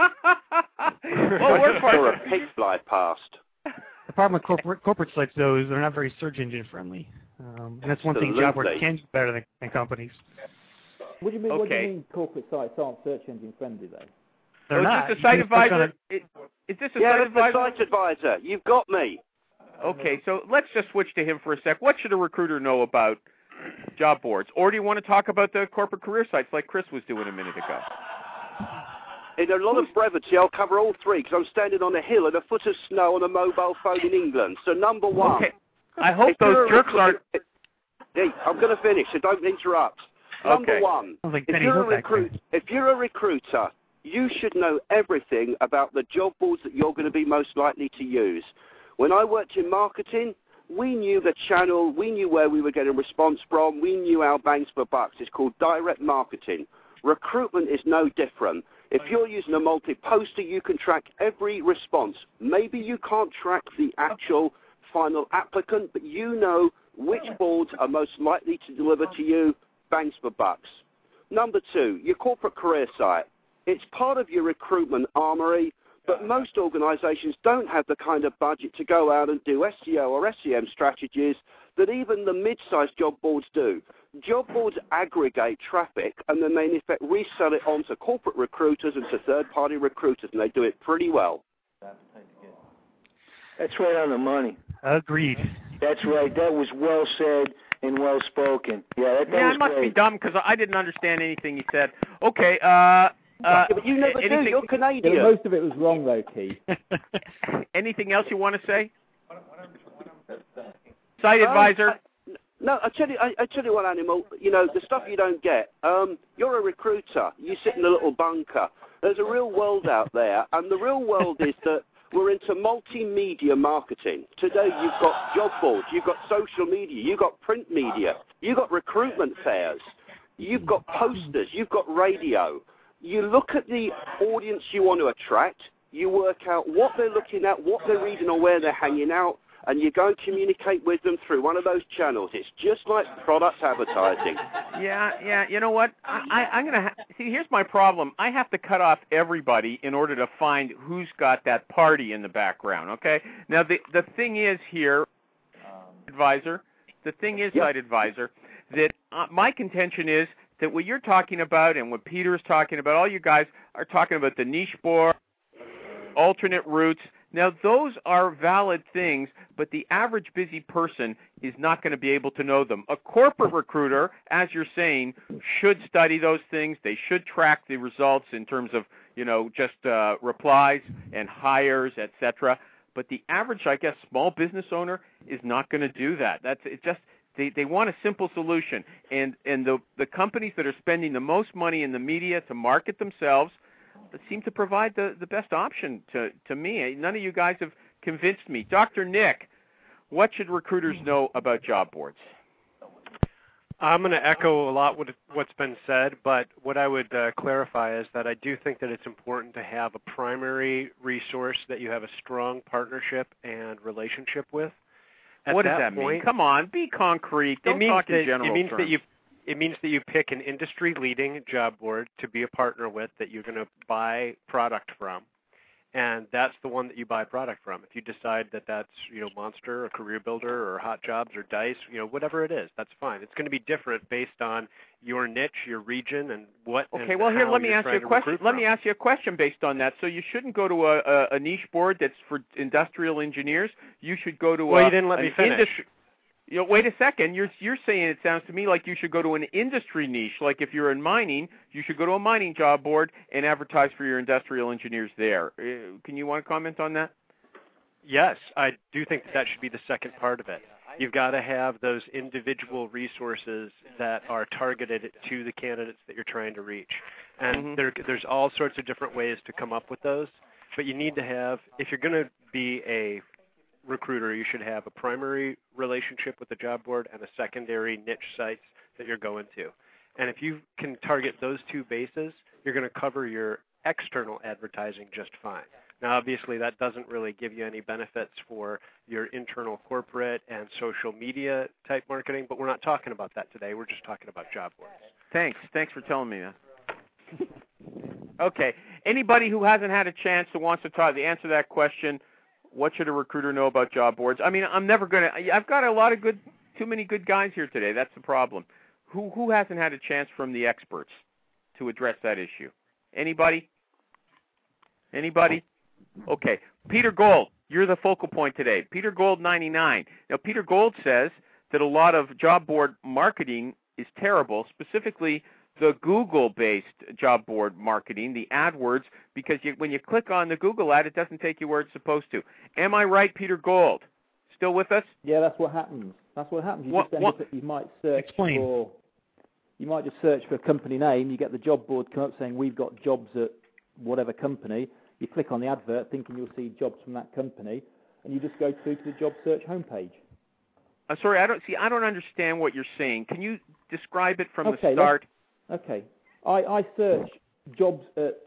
we're for a pig fly past. The problem with corporate sites, though, is they're not very search engine friendly. And that's one thing job boards can do better than companies. What do you mean? What do you mean corporate sites aren't search engine friendly, though? They're not. Is this a Site Advisor? Is this a Site Advisor? Site Advisor. You've got me. Okay, so let's just switch to him for a sec. What should a recruiter know about job boards? Or do you want to talk about the corporate career sites like Chris was doing a minute ago? In a lot of brevity, I'll cover all three because I'm standing on a hill in a foot of snow on a mobile phone in England. So number one. Okay. I hope those jerks aren't... Hey, I'm going to finish, so don't interrupt. Number one, if you're a recruiter, you should know everything about the job boards that you're going to be most likely to use. When I worked in marketing, we knew the channel, we knew where we were getting response from, we knew our bangs for bucks. It's called direct marketing. Recruitment is no different. If you're using a multi-poster, you can track every response. Maybe you can't track the actual final applicant, but you know which boards are most likely to deliver to you bangs for bucks. Number two, your corporate career site. It's part of your recruitment armory, but most organizations don't have the kind of budget to go out and do SEO or SEM strategies that even the mid-sized job boards do. Job boards aggregate traffic and then they in effect resell it onto corporate recruiters and to third-party recruiters, and they do it pretty well. That's right on the money. Agreed. That's right. That was well said and well spoken. Yeah, that I was must great. be dumb because I didn't understand anything he said. Okay. But you never do. You're Canadian. Yeah, most of it was wrong, though, Keith. Anything else you want to say? Site Advisor. No, I tell you what, Animal. You know the stuff you don't get. You're a recruiter. You sit in a little bunker. There's a real world out there, and the real world is that we're into multimedia marketing. Today you've got job boards, you've got social media, you've got print media, you've got recruitment fairs, you've got posters, you've got radio. You look at the audience you want to attract, you work out what they're looking at, what they're reading or where they're hanging out, and you go and communicate with them through one of those channels. It's just like product advertising. Yeah. You know what? I'm going to see, here's my problem. I have to cut off everybody in order to find who's got that party in the background, okay? Now, the thing is here, Advisor, The thing is, Site Advisor, that my contention is that what you're talking about and what Peter's talking about, all you guys are talking about the niche board, alternate routes. Now, those are valid things, but the average busy person is not going to be able to know them. A corporate recruiter, as you're saying, should study those things. They should track the results in terms of, just replies and hires, etc. But the average, I guess, small business owner is not going to do that. They want a simple solution. And the companies that are spending the most money in the media to market themselves seem to provide the best option to me. None of you guys have convinced me. Dr. Nick, what should recruiters know about job boards? I'm going to echo a lot what's been said, but what I would clarify is that I do think that it's important to have a primary resource that you have a strong partnership and relationship with. What does that mean? Come on, be concrete. Don't talk in general terms. It means that you pick an industry-leading job board to be a partner with that you're going to buy product from, and that's the one that you buy product from. If you decide that that's Monster or Career Builder or Hot Jobs or Dice, whatever it is, that's fine. It's going to be different based on your niche, your region, and what. Okay, well here, let me ask you a question. Let me ask you a question based on that. So you shouldn't go to a niche board that's for industrial engineers. You should go to you didn't let me finish. Wait a second. You're saying, it sounds to me like you should go to an industry niche. Like if you're in mining, you should go to a mining job board and advertise for your industrial engineers there. Can you want to comment on that? Yes, I do think that should be the second part of it. You've got to have those individual resources that are targeted to the candidates that you're trying to reach. And there's all sorts of different ways to come up with those. But you need to have, if you're going to be a recruiter, you should have a primary relationship with the job board and a secondary niche sites that you're going to. And if you can target those two bases, you're going to cover your external advertising just fine. Now, obviously, that doesn't really give you any benefits for your internal corporate and social media type marketing, but we're not talking about that today. We're just talking about job boards. Thanks for telling me that. Okay. Anybody who hasn't had a chance who wants to answer that question, what should a recruiter know about job boards? I mean, I've got too many good guys here today. That's the problem. Who hasn't had a chance from the experts to address that issue? Anybody? Okay. Peter Gold, you're the focal point today. Peter Gold 99. Now, Peter Gold says that a lot of job board marketing is terrible, specifically the Google-based job board marketing, the AdWords, because when you click on the Google ad, it doesn't take you where it's supposed to. Am I right, Peter Gold? Still with us? Yeah, that's what happens. You might search for. You might just search for a company name. You get the job board come up saying we've got jobs at whatever company. You click on the advert, thinking you'll see jobs from that company, and you just go through to the job search homepage. Sorry, I don't understand what you're saying. Can you describe it from the start? Okay. I search jobs at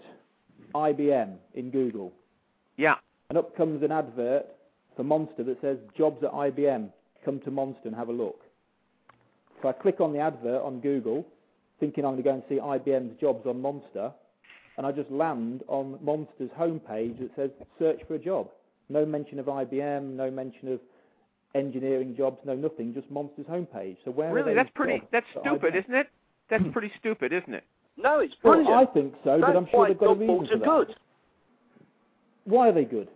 IBM in Google. Yeah. And up comes an advert for Monster that says jobs at IBM. Come to Monster and have a look. So I click on the advert on Google, thinking I'm going to go and see IBM's jobs on Monster, and I just land on Monster's homepage that says search for a job. No mention of IBM, no mention of engineering jobs, no nothing, just Monster's homepage. So where really, that's stupid, isn't it? That's pretty stupid, isn't it? No, it's brilliant. Well, I think so, but I'm sure they've got a reason for that. Good. Why are they good?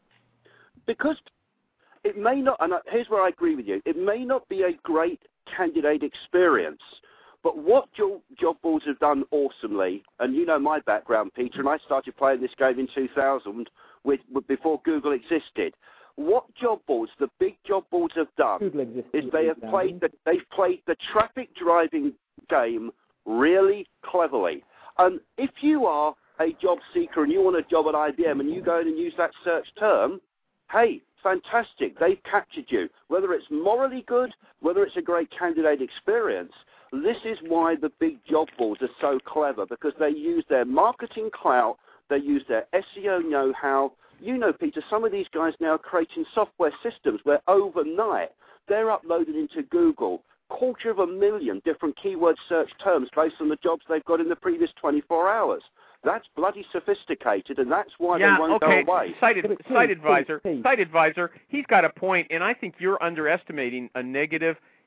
Because it may not, and here's where I agree with you, it may not be a great candidate experience, but what job boards have done awesomely, and you know my background, Peter, and I started playing this game in 2000 before Google existed. What job boards, the big job boards have done, is they've played the traffic driving game really cleverly. And if you are a job seeker and you want a job at IBM and you go in and use that search term, hey, fantastic, they've captured you. Whether it's morally good, whether it's a great candidate experience, this is why the big job boards are so clever, because they use their marketing clout, they use their SEO know-how. You know, Peter, some of these guys now are creating software systems where overnight they're uploaded into Google 250,000 different keyword search terms based on the jobs they've got in the previous 24 hours. That's bloody sophisticated, and that's why they won't go away. Site Advisor, he's got a point, and I think you're underestimating a negative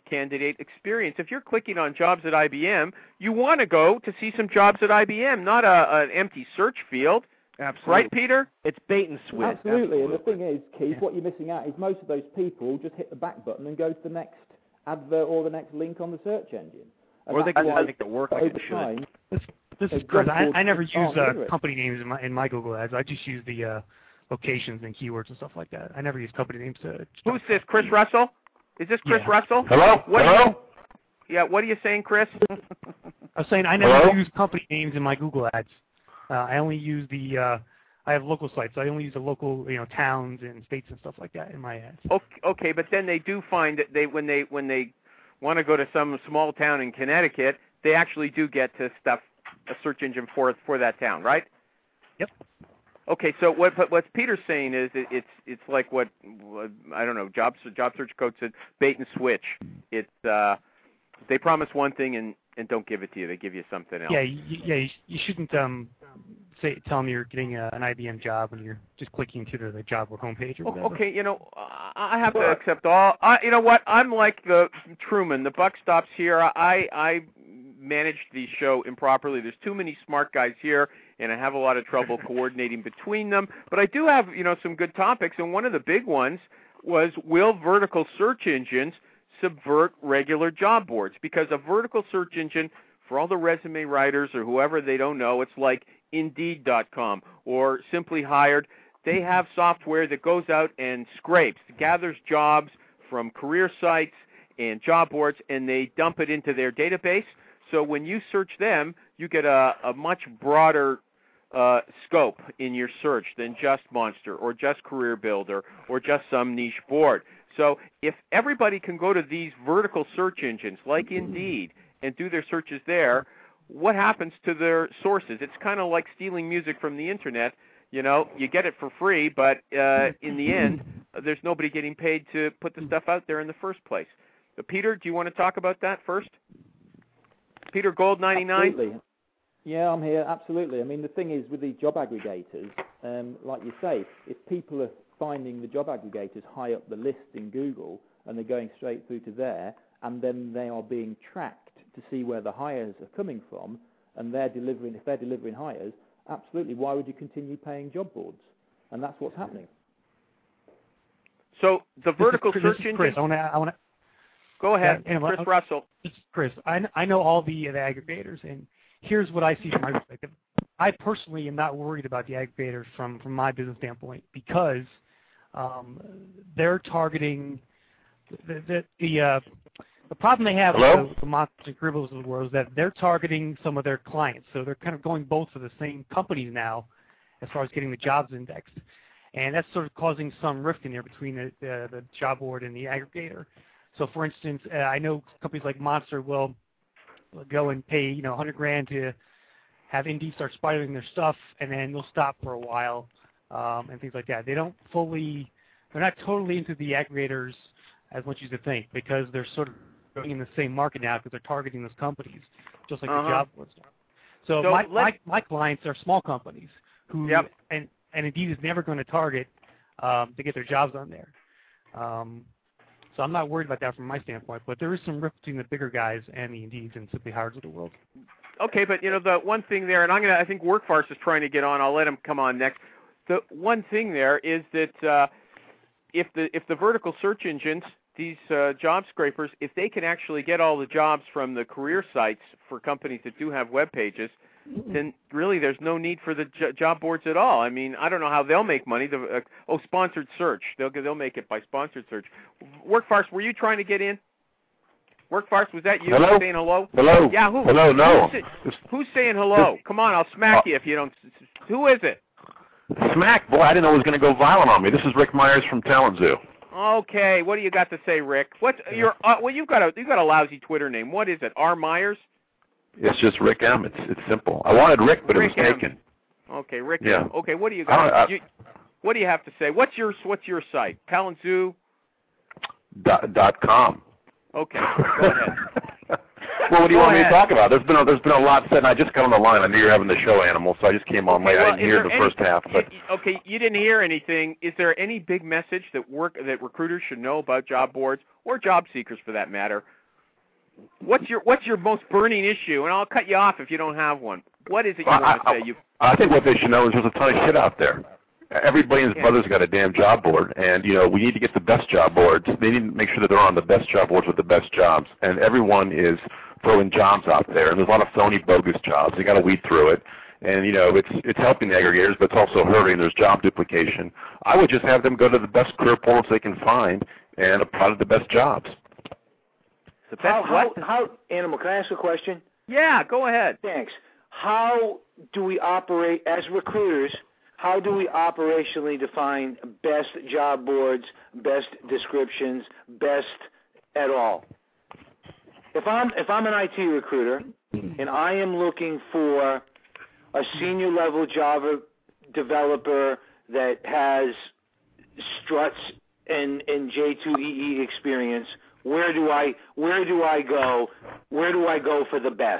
candidate experience. If you're clicking on jobs at IBM, you want to go to see some jobs at IBM, not an empty search field. Absolutely. Right, Peter? It's bait and switch. Absolutely. And the thing is, Keith, what you're missing out is most of those people just hit the back button and go to the next advert or the next link on the search engine. And or they can make it work like it should. This is Chris. I never use company names in my Google ads. I just use the locations and keywords and stuff like that. I never use company names. Who's this, Chris Russell? Is this Chris Russell? Hello? Hello? Yeah, what are you saying, Chris? I was saying I never use company names in my Google ads. I only use I have local sites, so I only use the local, towns and states and stuff like that in my ads. Okay, but then they do find that when they want to go to some small town in Connecticut, they actually do get to a search engine for that town, right? Yep. Okay, so what Peter's saying is it's like what I don't know, job search coach said, bait and switch. It's they promise one thing and don't give it to you. They give you something else. Yeah, you shouldn't tell them you're getting an IBM job and you're just clicking to the job or homepage or whatever. Okay, I have to accept all. You know what? I'm like the Truman. The buck stops here. I managed the show improperly. There's too many smart guys here, and I have a lot of trouble coordinating between them. But I do have, some good topics, and one of the big ones was, will vertical search engines subvert regular job boards? Because a vertical search engine, for all the resume writers or whoever they don't know, it's like Indeed.com or Simply Hired. They have software that goes out and scrapes, gathers jobs from career sites and job boards, and they dump it into their database. So when you search them, you get a much broader scope in your search than just Monster or just Career Builder or just some niche board. So if everybody can go to these vertical search engines like Indeed and do their searches there, what happens to their sources? It's kind of like stealing music from the Internet. You get it for free, but in the end, there's nobody getting paid to put the stuff out there in the first place. Peter, do you want to talk about that first? Peter Gold 99? Absolutely. Yeah, I'm here. Absolutely. I mean, the thing is with these job aggregators, like you say, if people are finding the job aggregators high up the list in Google and they're going straight through to there, and then they are being tracked to see where the hires are coming from, and if they're delivering hires, absolutely, why would you continue paying job boards? And that's what's happening. So the vertical search engine... Chris, I want to... Go ahead, Chris Russell. Chris, I know all the aggregators, and here's what I see from my perspective. I personally am not worried about the aggregators from my business standpoint because they're targeting the problem they have with the Monsters and Cribbles of the world is that they're targeting some of their clients. So they're kind of going both for the same companies now as far as getting the jobs indexed. And that's sort of causing some rift in there between the job board and the aggregator. So, for instance, I know companies like Monster will go and pay, $100,000 to have Indeed start spidering their stuff, and then they'll stop for a while and things like that. They're not totally into the aggregators as much as you think because they're sort of going in the same market now because they're targeting those companies just like the job boards are. So my clients are small companies who, and Indeed is never going to target to get their jobs on there. So I'm not worried about that from my standpoint, but there is some rift between the bigger guys and the Indeeds and Simply Hireds of the world. Okay, but the one thing there, and I think Workfarce is trying to get on. I'll let him come on next. The one thing there is that if the vertical search engines, these job scrapers, if they can actually get all the jobs from the career sites for companies that do have web pages, then really there's no need for the job boards at all. I mean, I don't know how they'll make money. Sponsored search. They'll make it by sponsored search. Workfarce, were you trying to get in? Workfarce, was that you saying hello? Hello? Yeah, who? Hello, no. Who's saying hello? Come on, I'll smack you if you don't. Who is it? Smack? Boy, I didn't know it was going to go violent on me. This is Rick Myers from Talent Zoo. Okay, what do you got to say, Rick? What's your? Well, you've got a lousy Twitter name. What is it? R. Myers? It's just Rick M. It's simple. I wanted Rick, but Rick it was taken. Okay, Rick yeah. M. Okay, what do you got? What do you have to say? What's your site? TalentZoo.com. Okay, go ahead. Well, what do you want me to talk about? There's been a lot said, and I just got on the line. I knew you were having the show, Animal, so I just came on late. I didn't hear the first half. But okay, you didn't hear anything. Is there any big message that recruiters should know about job boards or job seekers, for that matter, What's your most burning issue? And I'll cut you off if you don't have one. What is it you want to say? I think what they should know is there's a ton of shit out there. Everybody and his brother's got a damn job board, and we need to get the best job boards. They need to make sure that they're on the best job boards with the best jobs, and everyone is throwing jobs out there, and there's a lot of phony, bogus jobs. You got to weed through it, and it's helping the aggregators, but it's also hurting. There's job duplication. I would just have them go to the best career portals they can find and apply to the best jobs. The best how Animal? Can I ask a question? Yeah, go ahead. Thanks. How do we operate as recruiters? How do we operationally define best job boards, best descriptions, best at all? If I'm an IT recruiter and I am looking for a senior level Java developer that has struts and J2EE experience, where do I go? Where do I go for the best?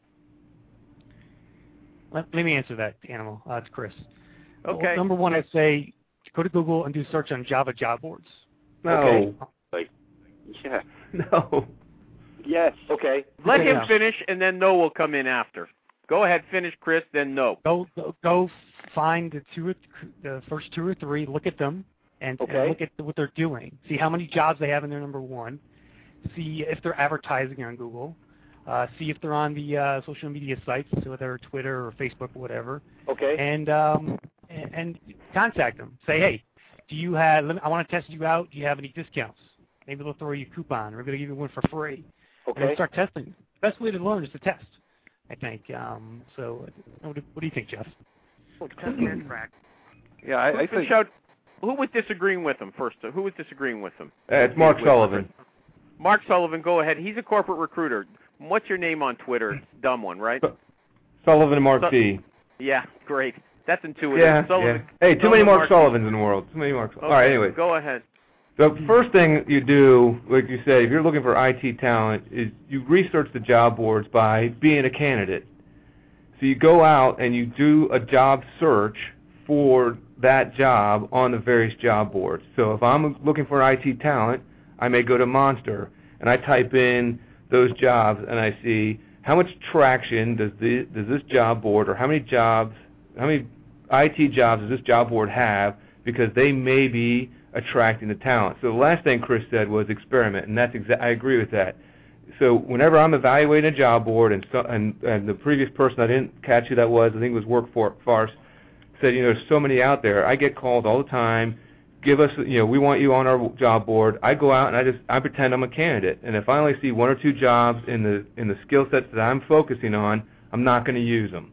Let me answer that, Animal. It's Chris. Okay. Well, number one, I'd say go to Google and do search on Java job boards. No. Okay. Yeah. No. Yes. Okay. Let him finish, and then No will come in after. Go ahead, finish, Chris, then No. Go find the first two or three, look at them, and look at what they're doing. See how many jobs they have in their number one. See if they're advertising on Google. See if they're on the social media sites, whether Twitter or Facebook or whatever. Okay. And contact them. Say, hey, I want to test you out. Do you have any discounts? Maybe they'll throw you a coupon, or maybe they'll give you one for free. Okay. And then start testing. The best way to learn is to test, I think. So what do you think, Jeff? Test and track. Yeah, I think. Who was disagreeing with him first? Who was disagreeing with him? It's Mark Sullivan. Mark Sullivan, go ahead. He's a corporate recruiter. What's your name on Twitter? Dumb one, right? Sullivan Mark C. Yeah, great. That's intuitive. Yeah, Sullivan, Hey, too many Mark Sullivans in the world. Too many Mark. Okay, All right, anyway. Go ahead. The first thing you do, like you say, if you're looking for IT talent, is you research the job boards by being a candidate. So you go out and you do a job search for that job on the various job boards. So if I'm looking for IT talent, I may go to Monster, and I type in those jobs, and I see how much traction does this job board, or how many IT jobs does this job board have, because they may be attracting the talent. So the last thing Chris said was experiment, and I agree with that. So whenever I'm evaluating a job board, and the previous person, I didn't catch who that was, I think it was Workforce, said, there's so many out there. I get called all the time. Give us, we want you on our job board. I go out and I pretend I'm a candidate, and if I only see one or two jobs in the skill sets that I'm focusing on, I'm not going to use them.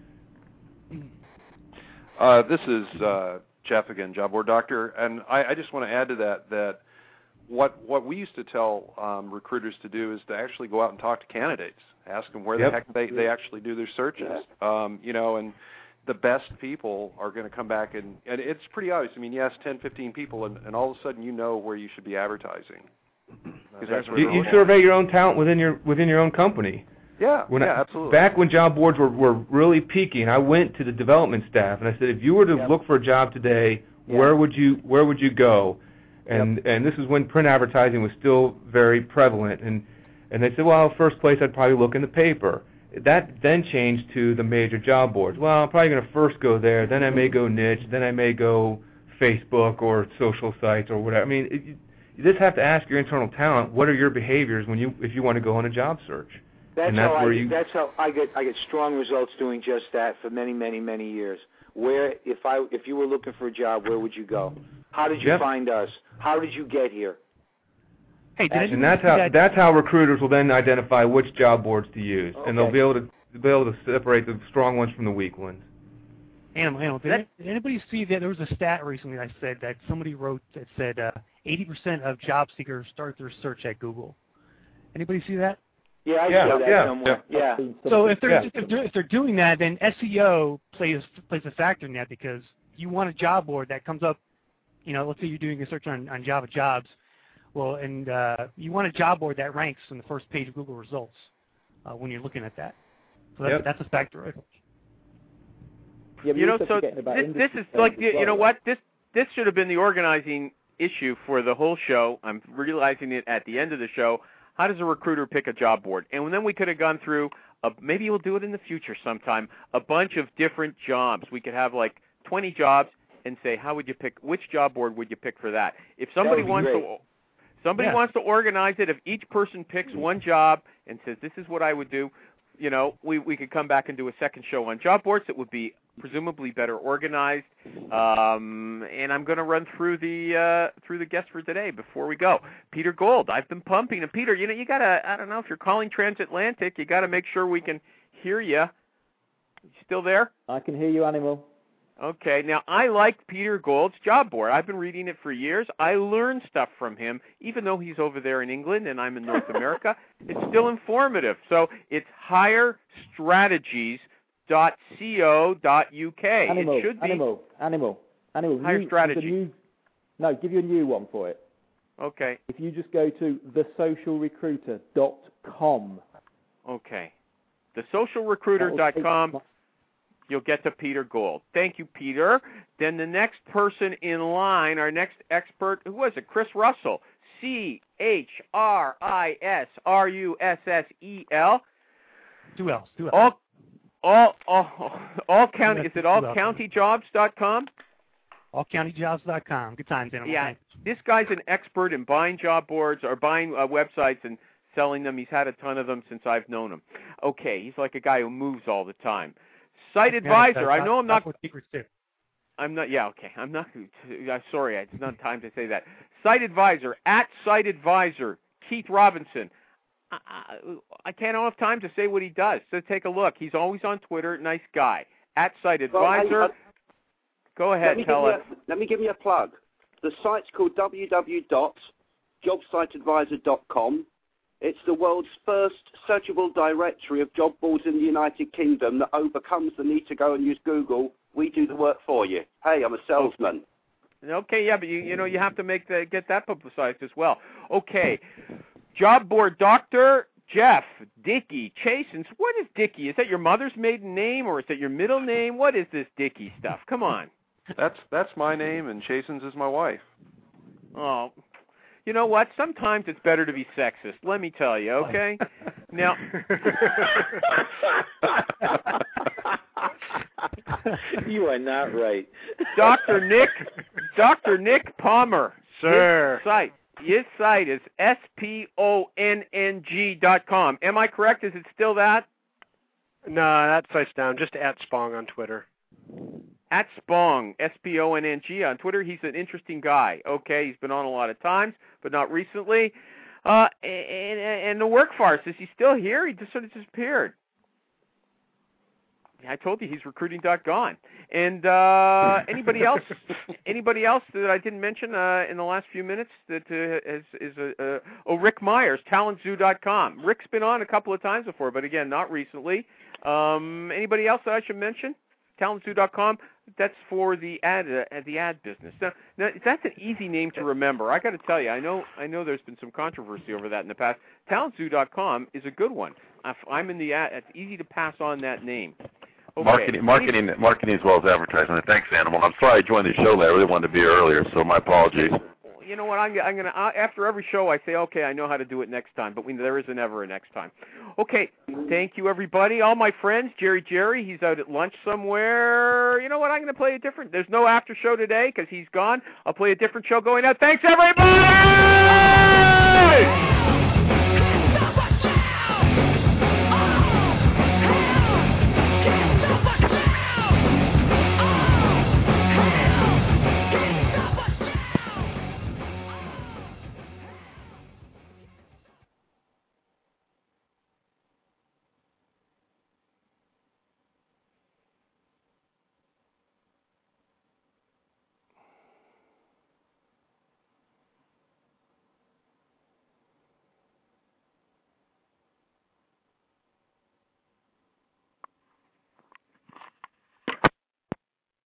This is Jeff again, Job Board Doctor, and I just want to add to that what we used to tell recruiters to do is to actually go out and talk to candidates, ask them where the heck they actually do their searches, and the best people are going to come back, and it's pretty obvious. I mean, you ask 10, 15 people, and all of a sudden you know where you should be advertising. You survey your own talent within your own company. Yeah, absolutely. Back when job boards were really peaking, I went to the development staff and I said, if you were to look for a job today, where would you go? And this is when print advertising was still very prevalent. And they said, well, first place I'd probably look in the paper. That then changed to the major job boards. Well, I'm probably going to first go there, then I may go niche, then I may go Facebook or social sites or whatever. I mean, you just have to ask your internal talent, what are your behaviors if you want to go on a job search? That's how I get strong results doing just that for many, many, many years. Where if you were looking for a job, where would you go? How did you find us? How did you get here? Hey, and that's how recruiters will then identify which job boards to use, and they'll be able to separate the strong ones from the weak ones. Animal. Did anybody see that there was a stat recently I said that somebody wrote that said 80% of job seekers start their search at Google? Anybody see that? Yeah, I saw that somewhere. Yeah. So if they're doing that, then SEO plays a factor in that, because you want a job board that comes up. Let's say you're doing a search on Java jobs. Well, and you want a job board that ranks on the first page of Google results when you're looking at that. So that's a factor, I think. Yeah, so this is like, what? This should have been the organizing issue for the whole show. I'm realizing it at the end of the show. how does a recruiter pick a job board? And then we could have gone through, maybe we'll do it in the future sometime, a bunch of different jobs. We could have like 20 jobs and say, how would you pick, which job board would you pick for that? If somebody wants to organize it, if each person picks one job and says, this is what I would do, you know, we could come back and do a second show on job boards that would be presumably better organized. And I'm going to run through the guests for today before we go. Peter Gould, I've been pumping. And Peter, you know, you got to, I don't know, if you're calling transatlantic, you got to make sure we can hear you. You still there? I can hear you, Animal. Okay. Now, I like Peter Gould's job board. I've been reading it for years. I learn stuff from him, even though he's over there in England and I'm in North America. It's still informative. So it's higherstrategies.co.uk. Animal, it should be Animal. Higher Strategy. Give you a new one for it. Okay. If you just go to thesocialrecruiter.com. Okay. Thesocialrecruiter.com. You'll get to Peter Gould. Thank you, Peter. Then the next person in line, our next expert, who was it? Chris Russell. CHRISRUSSEL. Two L's. All county. Is it allcountyjobs.com? Allcountyjobs.com. Good times, Animal. Yeah. This guy's an expert in buying job boards or buying websites and selling them. He's had a ton of them since I've known him. Okay. He's like a guy who moves all the time. Site Advisor. I know I'm not. I'm not. Yeah. Okay. I'm not. I'm sorry. It's not time to say that. Site Advisor at Site Advisor. Keith Robinson. I can't have time to say what he does. So take a look. He's always on Twitter. Nice guy. At Site Advisor. Go ahead. Tell us. Let me give you a plug. The site's called www.jobsiteadvisor.com. It's the world's first searchable directory of job boards in the United Kingdom that overcomes the need to go and use Google. We do the work for you. Hey, I'm a salesman. Okay, yeah, but you know you have to get that publicized as well. Okay, job board Dr. Jeff Dickey Chasins. What is Dickey? Is that your mother's maiden name or is that your middle name? What is this Dickey stuff? Come on. That's my name, and Chasins is my wife. Oh. You know what? Sometimes it's better to be sexist. Let me tell you, okay? Now, you are not right. Dr. Nick Palmer. Sir. His site is SPONNG.com. Am I correct? Is it still that? No, that site's down. Just at Spong on Twitter. At Spong, SPONNG on Twitter. He's an interesting guy. Okay, he's been on a lot of times, but not recently. And the work farce, is he still here? He just sort of disappeared. I told you he's recruiting.gone. And anybody else that I didn't mention in the last few minutes that is Rick Myers, talentzoo.com. Rick's been on a couple of times before, but again, not recently. Anybody else that I should mention? talentzoo.com. That's for the ad business. Now, that's an easy name to remember. I got to tell you, I know there's been some controversy over that in the past. talentzoo.com is a good one. I'm in the ad. It's easy to pass on that name. Okay. Marketing as well as advertising. Thanks, Animal. I'm sorry I joined the show late. I really wanted to be here earlier, so my apologies. You know what? I'm gonna after every show I say, okay, I know how to do it next time, but there isn't ever a next time. Okay, thank you everybody, all my friends. Jerry, he's out at lunch somewhere. You know what? I'm gonna play a different. There's no after show today because he's gone. I'll play a different show going out. Thanks everybody.